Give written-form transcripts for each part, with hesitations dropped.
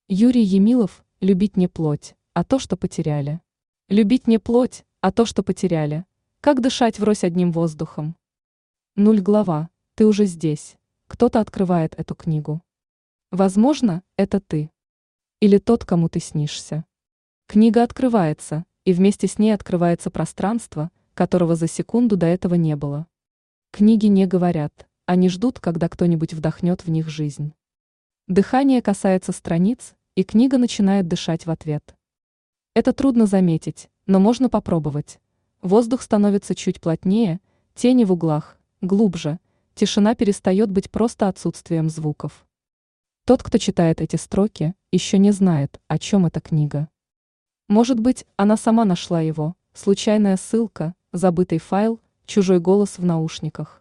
Юрий Емилов: любить не плоть, а то, что потеряли. Любить не плоть, а то, что потеряли. Как дышать врозь одним воздухом? Нуль глава. Ты уже здесь. Кто-то открывает эту книгу. Возможно, это ты. Или тот, кому ты снишься. Книга открывается, и вместе с ней открывается пространство, которого за секунду до этого не было. Книги не говорят, они ждут, когда кто-нибудь вдохнет в них жизнь. Дыхание касается страниц, и книга начинает дышать в ответ. Это трудно заметить, но можно попробовать. Воздух становится чуть плотнее, тени в углах, глубже, тишина перестает быть просто отсутствием звуков. Тот, кто читает эти строки, еще не знает, о чем эта книга. Может быть, она сама нашла его, случайная ссылка, забытый файл, чужой голос в наушниках.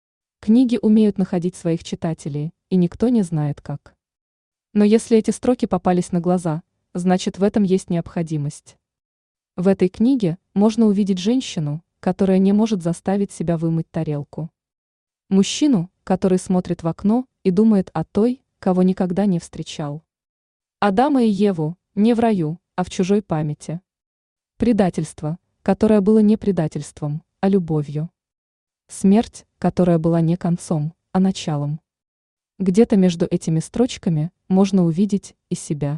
Книги умеют находить своих читателей, и никто не знает как. Но если эти строки попались на глаза, значит, в этом есть необходимость. В этой книге можно увидеть женщину, которая не может заставить себя вымыть тарелку. Мужчину, который смотрит в окно и думает о той, кого никогда не встречал. Адама и Еву не в раю, а в чужой памяти. Предательство, которое было не предательством, а любовью. Смерть, которая была не концом, а началом. Где-то между этими строчками можно увидеть и себя.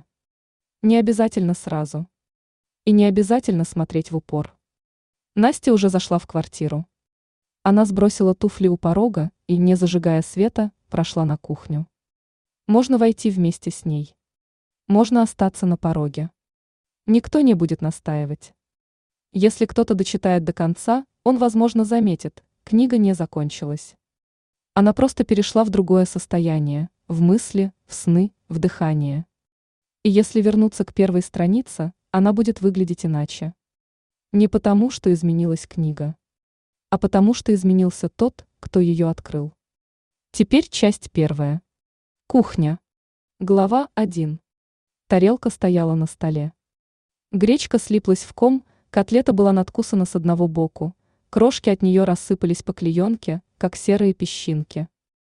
Не обязательно сразу. И не обязательно смотреть в упор. Настя уже зашла в квартиру. Она сбросила туфли у порога и, не зажигая света, прошла на кухню. Можно войти вместе с ней. Можно остаться на пороге. Никто не будет настаивать. Если кто-то дочитает до конца, он, возможно, заметит, книга не закончилась. Она просто перешла в другое состояние, в мысли, в сны, в дыхание. И если вернуться к первой странице, она будет выглядеть иначе. Не потому, что изменилась книга, а потому, что изменился тот, кто ее открыл. Теперь часть первая. Кухня. Глава 1. Тарелка стояла на столе. Гречка слиплась в ком, котлета была надкусана с одного боку, крошки от нее рассыпались по клеенке, как серые песчинки.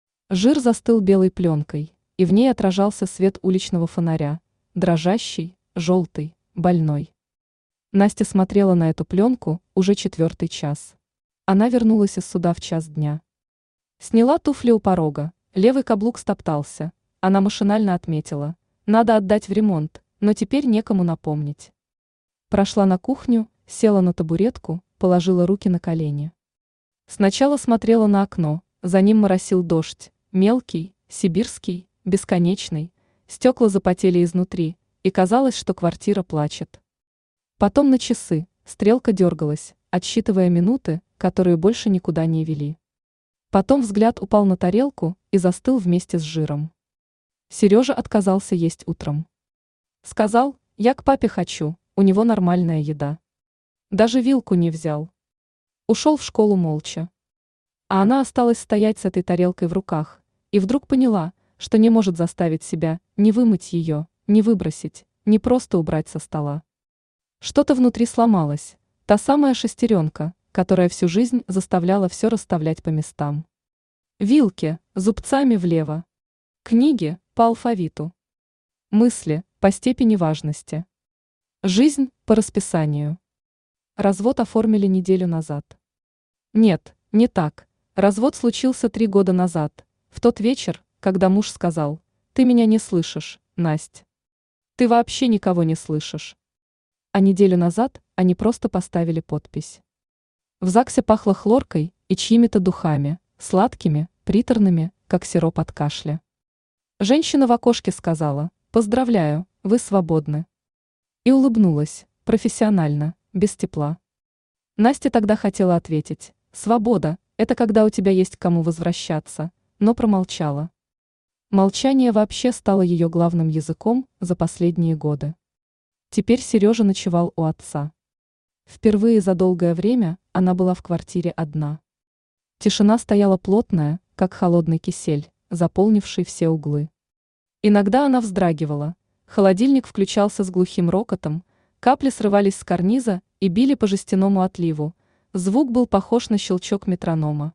Жир застыл белой пленкой, и в ней отражался свет уличного фонаря, дрожащий, желтый, больной. Настя смотрела на эту пленку уже 4-й час. Она вернулась из суда в час дня. Сняла туфли у порога, левый каблук стоптался. Она машинально отметила: надо отдать в ремонт, но теперь некому напомнить. Прошла на кухню, села на табуретку, положила руки на колени. Сначала смотрела на окно, за ним моросил дождь, мелкий, сибирский, бесконечный, стекла запотели изнутри, и казалось, что квартира плачет. Потом на часы, стрелка дергалась, отсчитывая минуты, которые больше никуда не вели. Потом взгляд упал на тарелку и застыл вместе с жиром. Сережа отказался есть утром. Сказал: я к папе хочу, у него нормальная еда. Даже вилку не взял. Ушел в школу молча. А она осталась стоять с этой тарелкой в руках, и вдруг поняла, что не может заставить себя не вымыть ее, не выбросить, не просто убрать со стола. Что-то внутри сломалось, та самая шестеренка, которая всю жизнь заставляла все расставлять по местам. Вилки зубцами влево. Книги по алфавиту. Мысли по степени важности. Жизнь по расписанию. Развод оформили неделю назад. Нет, не так. Развод случился 3 года назад, в тот вечер, когда муж сказал: ты меня не слышишь, Насть. Ты вообще никого не слышишь. А неделю назад они просто поставили подпись. В ЗАГСе пахло хлоркой и чьими-то духами, сладкими, приторными, как сироп от кашля. Женщина в окошке сказала: поздравляю, вы свободны. И улыбнулась, профессионально, без тепла. Настя тогда хотела ответить: свобода – это когда у тебя есть к кому возвращаться, но промолчала. Молчание вообще стало ее главным языком за последние годы. Теперь Сережа ночевал у отца. Впервые за долгое время она была в квартире одна. Тишина стояла плотная, как холодный кисель, заполнивший все углы. Иногда она вздрагивала, холодильник включался с глухим рокотом, капли срывались с карниза и били по жестяному отливу, звук был похож на щелчок метронома.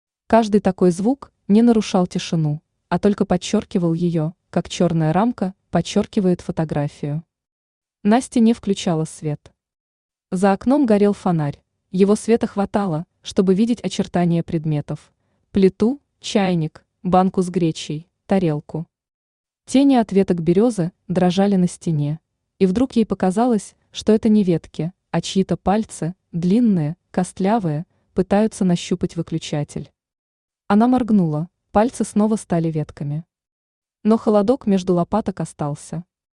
Каждый такой звук не нарушал тишину, а только подчеркивал ее, как черная рамка подчеркивает фотографию. На стене включала свет. За окном горел фонарь. Его света хватало, чтобы видеть очертания предметов. Плиту, чайник, банку с гречей, тарелку. Тени от веток березы дрожали на стене. И вдруг ей показалось, что это не ветки, а чьи-то пальцы, длинные, костлявые, пытаются нащупать выключатель. Она моргнула, пальцы снова стали ветками. Но холодок между лопаток остался.